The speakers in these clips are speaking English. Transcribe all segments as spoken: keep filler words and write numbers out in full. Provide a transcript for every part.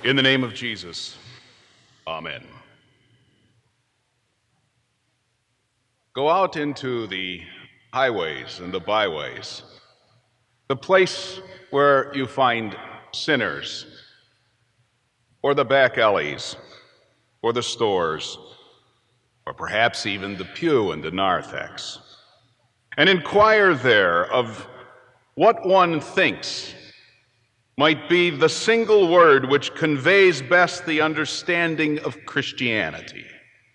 In the name of Jesus, amen. Go out into the highways and the byways, the place where you find sinners, or the back alleys, or the stores, or perhaps even the pew and the narthex, and inquire there of what one thinks might be the single word which conveys best the understanding of Christianity.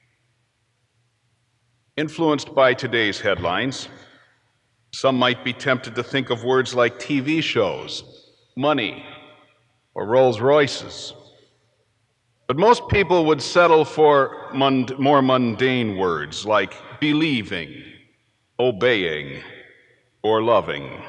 Influenced by today's headlines, some might be tempted to think of words like T V shows, money, or Rolls Royces. But most people would settle for mund- more mundane words like believing, obeying, or loving.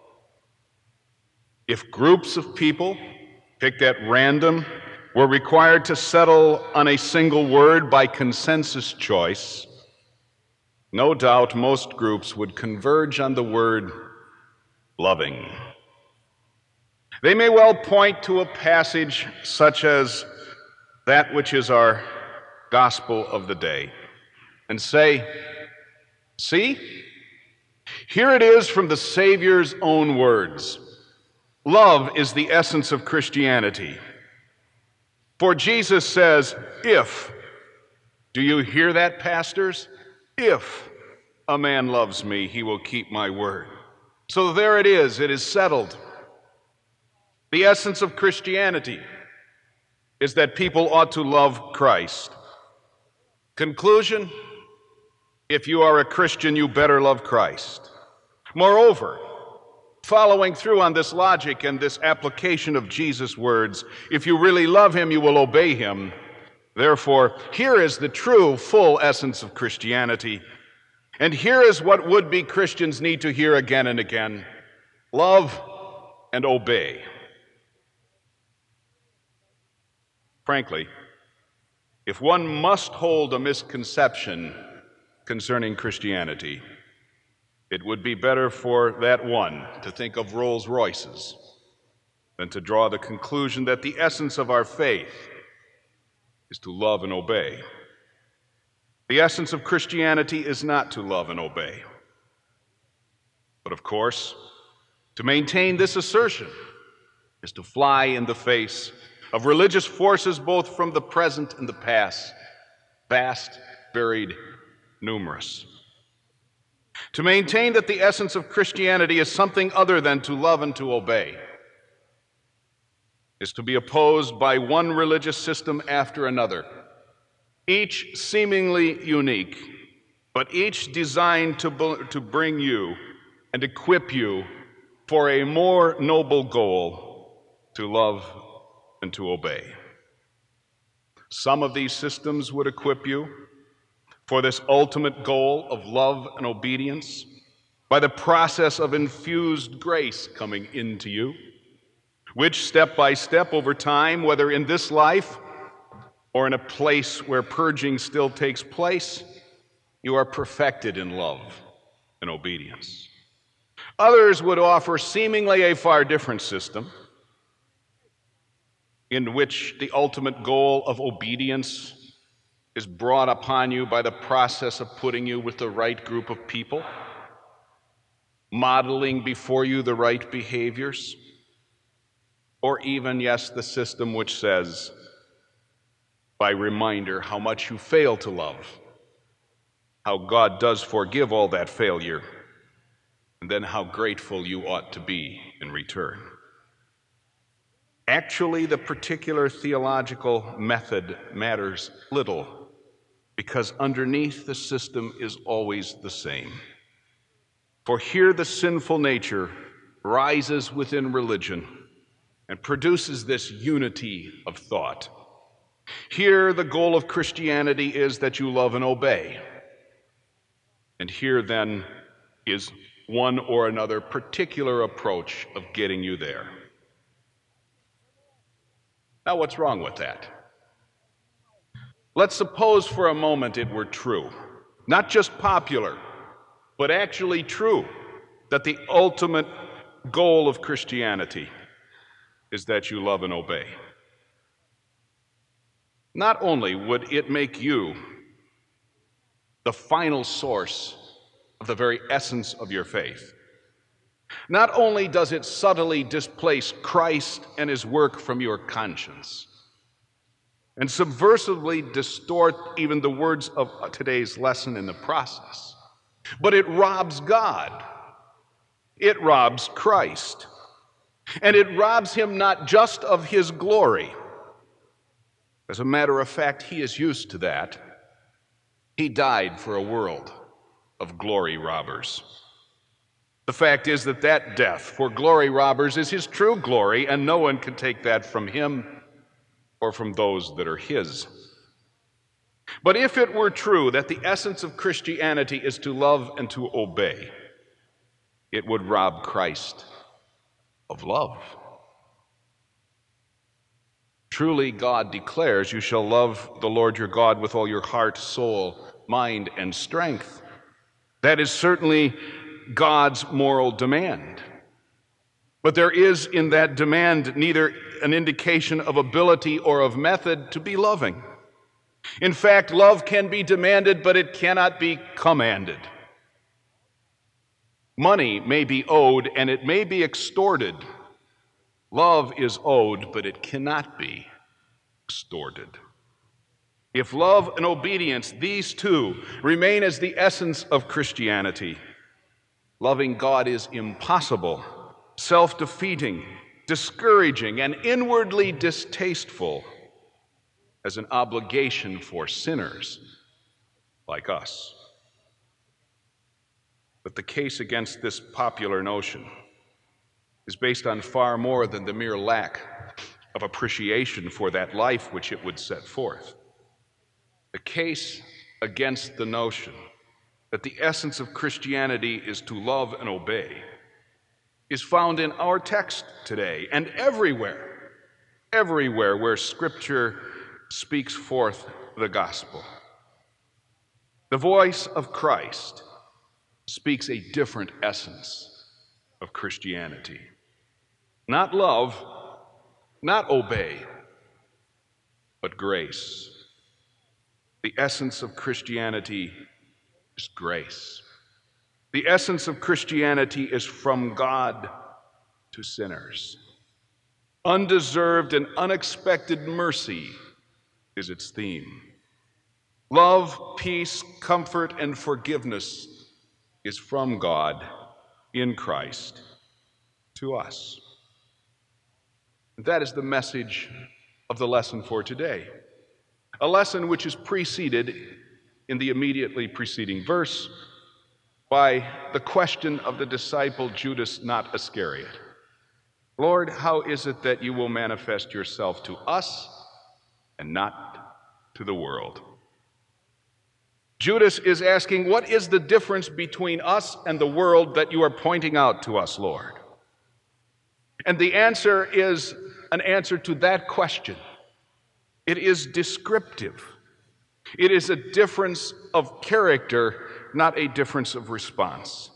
If groups of people, picked at random, were required to settle on a single word by consensus choice, no doubt most groups would converge on the word loving. They may well point to a passage such as that which is our gospel of the day and say, see, here it is from the Savior's own words. Love is the essence of Christianity. For Jesus says, if, do you hear that, pastors? If a man loves me, he will keep my word. So there it is, it is settled. The essence of Christianity is that people ought to love Christ. Conclusion, if you are a Christian, you better love Christ. Moreover, following through on this logic and this application of Jesus' words, if you really love him, you will obey him. Therefore, here is the true, full essence of Christianity. And here is what would-be Christians need to hear again and again. Love and obey. Frankly, if one must hold a misconception concerning Christianity, it would be better for that one to think of Rolls Royces than to draw the conclusion that the essence of our faith is to love and obey. The essence of Christianity is not to love and obey. But of course, to maintain this assertion is to fly in the face of religious forces both from the present and the past, vast, varied, numerous. To maintain that the essence of Christianity is something other than to love and to obey is to be opposed by one religious system after another, each seemingly unique, but each designed to, to bring you and equip you for a more noble goal, to love and to obey. Some of these systems would equip you for this ultimate goal of love and obedience by the process of infused grace coming into you, which step by step over time, whether in this life or in a place where purging still takes place, you are perfected in love and obedience. Others would offer seemingly a far different system in which the ultimate goal of obedience is brought upon you by the process of putting you with the right group of people, modeling before you the right behaviors, or even, yes, the system which says, by reminder, how much you fail to love, how God does forgive all that failure, and then how grateful you ought to be in return. Actually, the particular theological method matters little, because underneath the system is always the same. For here the sinful nature rises within religion and produces this unity of thought. Here the goal of Christianity is that you love and obey. And here then is one or another particular approach of getting you there. Now, what's wrong with that? Let's suppose for a moment it were true, not just popular, but actually true, that the ultimate goal of Christianity is that you love and obey. not only would it make you the final source of the very essence of your faith, not only does it subtly displace Christ and his work from your conscience, and subversively distort even the words of today's lesson in the process, but it robs God. It robs Christ. And it robs him not just of his glory. As a matter of fact, he is used to that. He died for a world of glory robbers. The fact is that that death for glory robbers is his true glory, and no one can take that from him or from those that are his. But if it were true that the essence of Christianity is to love and to obey, it would rob Christ of love. Truly, God declares, "You shall love the Lord your God with all your heart, soul, mind, and strength." That is certainly God's moral demand. But there is in that demand neither an indication of ability or of method to be loving. In fact, love can be demanded, but it cannot be commanded. Money may be owed and it may be extorted. Love is owed, but it cannot be extorted. If love and obedience, these two, remain as the essence of Christianity, loving God is impossible, self-defeating, discouraging, and inwardly distasteful as an obligation for sinners like us. But the case against this popular notion is based on far more than the mere lack of appreciation for that life which it would set forth. The case against the notion that the essence of Christianity is to love and obey is found in our text today and everywhere, everywhere where Scripture speaks forth the gospel. The voice of Christ speaks a different essence of Christianity. Not love, not obey, but grace. The essence of Christianity is grace. The essence of Christianity is from God to sinners. Undeserved and unexpected mercy is its theme. Love, peace, comfort, and forgiveness is from God in Christ to us. That is the message of the lesson for today, a lesson which is preceded in the immediately preceding verse by the question of the disciple Judas, not Iscariot. Lord, how is it that you will manifest yourself to us and not to the world? Judas is asking, what is the difference between us and the world that you are pointing out to us, Lord? And the answer is an answer to that question. It is descriptive. It is a difference of character, not a difference of response.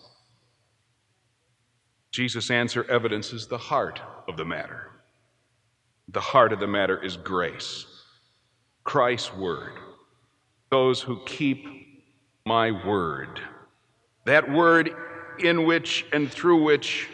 Jesus' answer evidences the heart of the matter. The heart of the matter is grace, Christ's word. Those who keep my word. That word in which and through which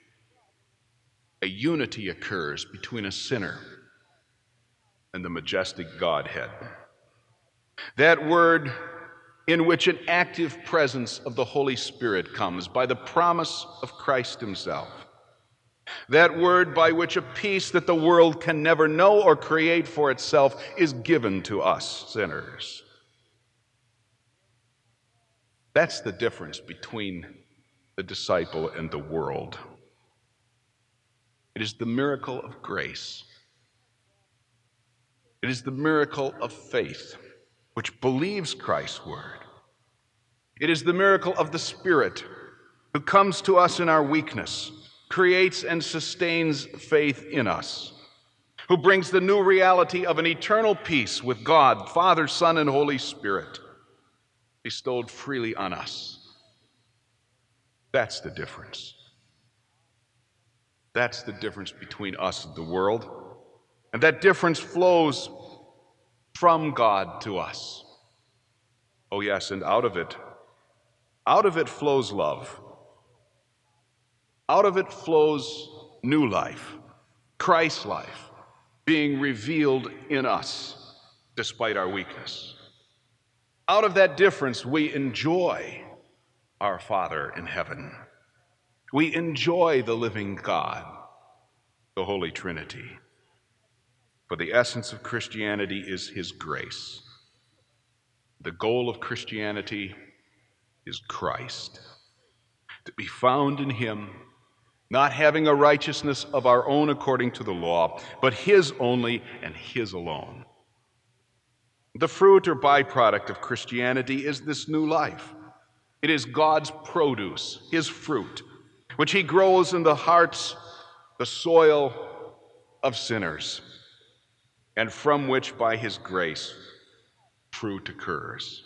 a unity occurs between a sinner and the majestic Godhead. That word in which an active presence of the Holy Spirit comes by the promise of Christ himself. That word by which a peace that the world can never know or create for itself is given to us sinners. That's the difference between the disciple and the world. It is the miracle of grace. It is the miracle of faith, which believes Christ's word. It is the miracle of the Spirit, who comes to us in our weakness, creates and sustains faith in us, who brings the new reality of an eternal peace with God, Father, Son, and Holy Spirit, bestowed freely on us. That's the difference. That's the difference between us and the world. And that difference flows from God to us. Oh yes, and out of it, out of it flows love. Out of it flows new life, Christ's life, being revealed in us despite our weakness. Out of that difference, we enjoy our Father in heaven. We enjoy the living God, the Holy Trinity. For the essence of Christianity is His grace. The goal of Christianity is Christ, to be found in Him, not having a righteousness of our own according to the law, but His only and His alone. The fruit or byproduct of Christianity is this new life. It is God's produce, His fruit, which He grows in the hearts, the soil of sinners, and from which by His grace fruit occurs.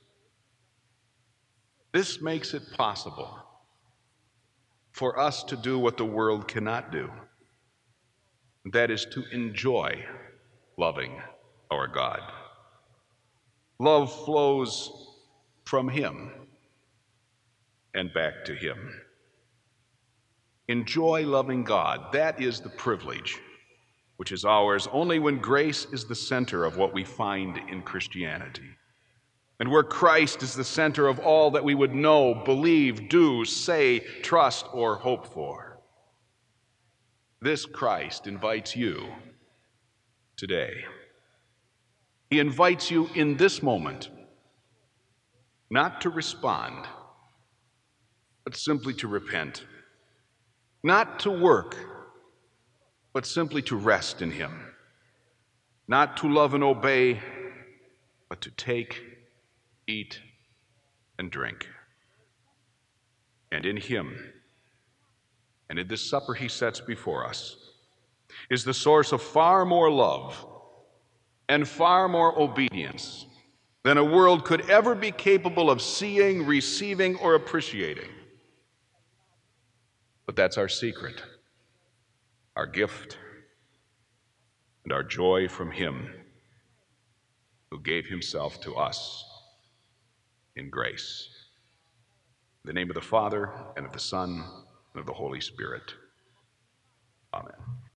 This makes it possible for us to do what the world cannot do. That is to enjoy loving our God. Love flows from Him and back to Him. Enjoy loving God. That is the privilege which is ours only when grace is the center of what we find in Christianity, and where Christ is the center of all that we would know, believe, do, say, trust, or hope for. This Christ invites you today. He invites you in this moment, not to respond, but simply to repent, not to work, but simply to rest in Him, not to love and obey, but to take, eat, and drink. And in Him, and in this supper He sets before us, is the source of far more love and far more obedience than a world could ever be capable of seeing, receiving, or appreciating. But that's our secret, our gift, and our joy from Him who gave Himself to us in grace. In the name of the Father, and of the Son, and of the Holy Spirit. Amen.